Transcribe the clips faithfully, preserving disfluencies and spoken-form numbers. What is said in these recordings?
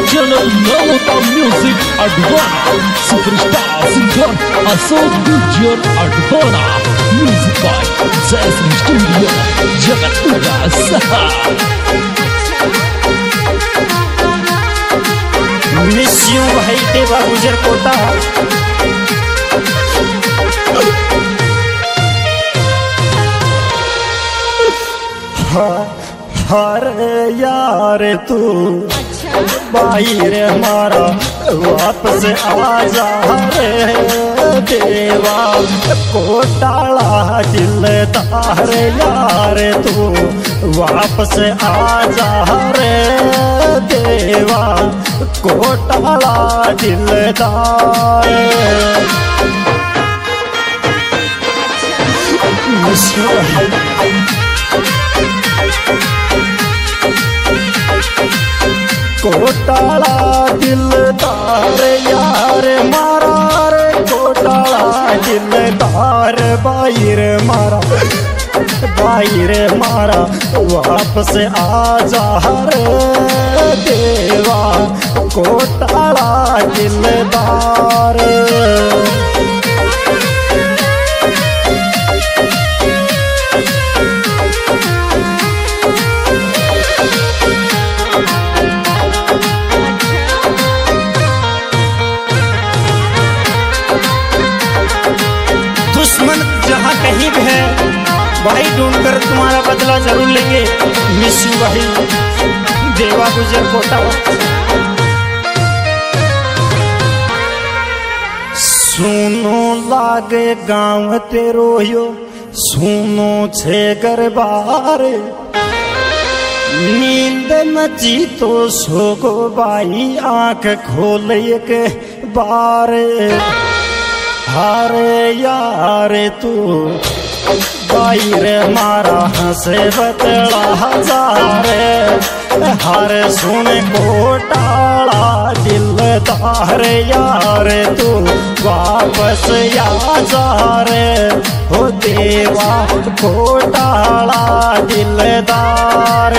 channel Nalota Music Advana. Superstar singer Ashok Gujjar Advana. Music by Jason Studio Jagatpura Saha. Miss you भाई देवा गुजर quota. हर यार तू बाहर मारा वापस आ जा रे देवा कोटाला दिल तार यार तू वापस आ जा रे देवा कोटाला दिलदार। कोटाला दिलदार यार मारा रे कोटाला दिलदार बाहर मारा बाहर मारा वापस आ जा रे देवा कोटाला दिलदार। दुश्मन जहाँ कहीं भी है भाई ढूंढकर तुम्हारा बदला जरूर लेंगे। मिस यू भाई देवा गुजर कोटा। सुनो लागे गाँव तेरो यो सुनो छे गरबार नींद नची तो सोगो बाई आंख खोल एक बार। हारे यार तू बाहर मारा हंसे बतला हजारे हर सुन कोटाला दिलदार यार तू वापस आ जा रे हो देवा कोटाला दिलदार।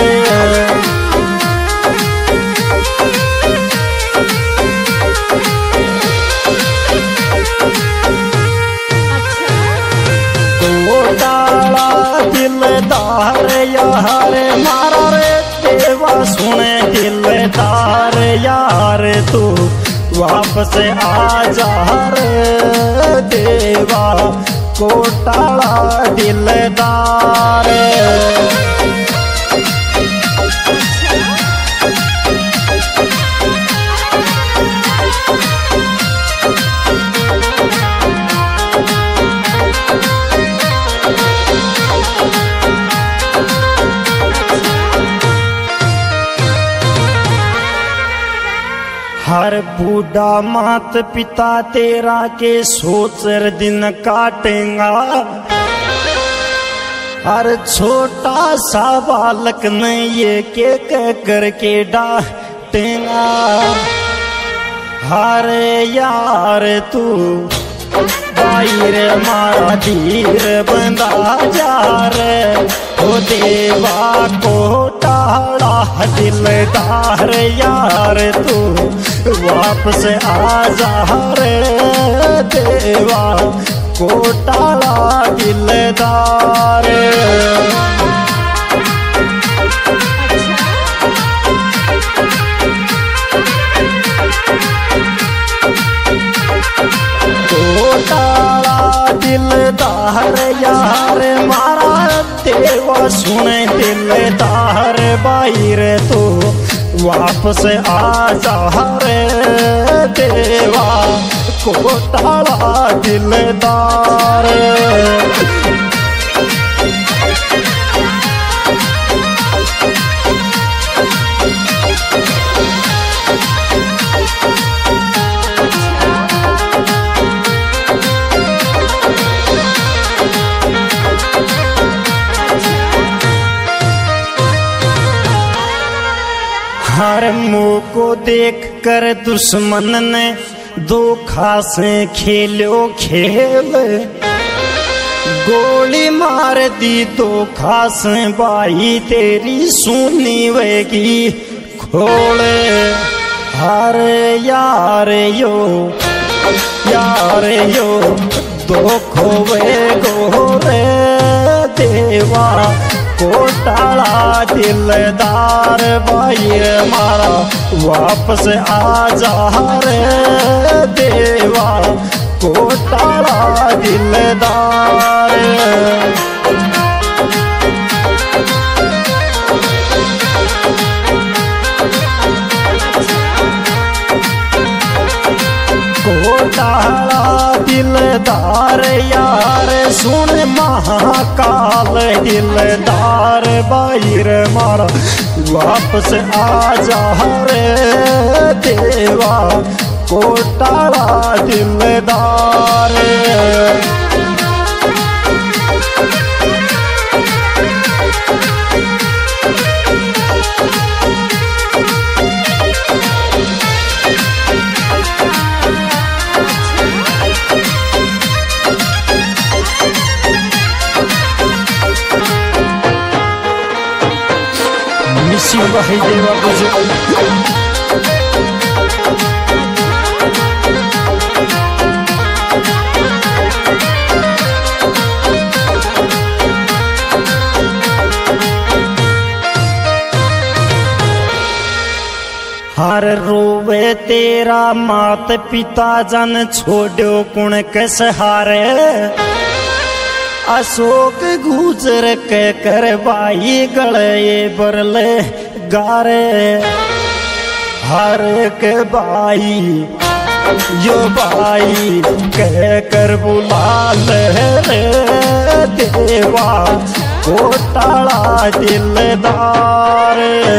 कोटाला दिलदार यार मारा रे देवा सुने दिलदार यार तू वापस आ जा रे देवा कोटाला दिलदार। हर बूढ़ा मात पिता तेरा के सोचर दिन काटेगा हर छोटा सा बालक ने ये के कह करके डांटेगा। हर यार तू बाहर मारा धीर बंदा जा रे हो देवा कोटाला दिलदार यार तू वापस आ जा रे देवा कोटाला दिलदार। कोटाला दिलदार यार मारा देवा सुने दिलदार बाहर तू वापस आ जा रे देवा कोटाला दिलदार। हर मुँह को देख कर दुश्मन ने धोखा से खेलो खेल गोली मार दी धोखा से बाई तेरी सुनी वेगी खोले। अरे यार यो यार यो दुख वे गोरे देवा कोटाला दिलदार भाई मारा वापस आ जा रे देवा कोटाला दिलदार। कोटाला दिलदार यार सुन महाकाल दिलदार बाहिर मारा वापस आ जा रे देवा कोटाला दिलदार। मिसिंग भाई देवा गुजर हर रोवे तेरा मात पिता जन छोड़ो कुण के सहारे अशोक गुजर के करवाई गले बरले गारे हर के बाई यो बाई कह कर बुला रे देवा कोटाला दिलदार।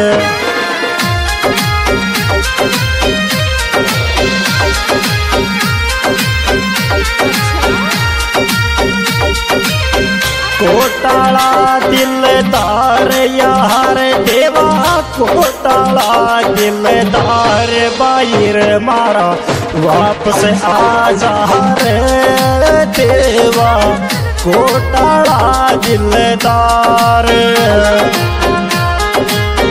कोटाला दिलदार यार देवा कोटाला दिलदार बाहिर मारा वापस आ जा रे देवा कोटाला दिलदार।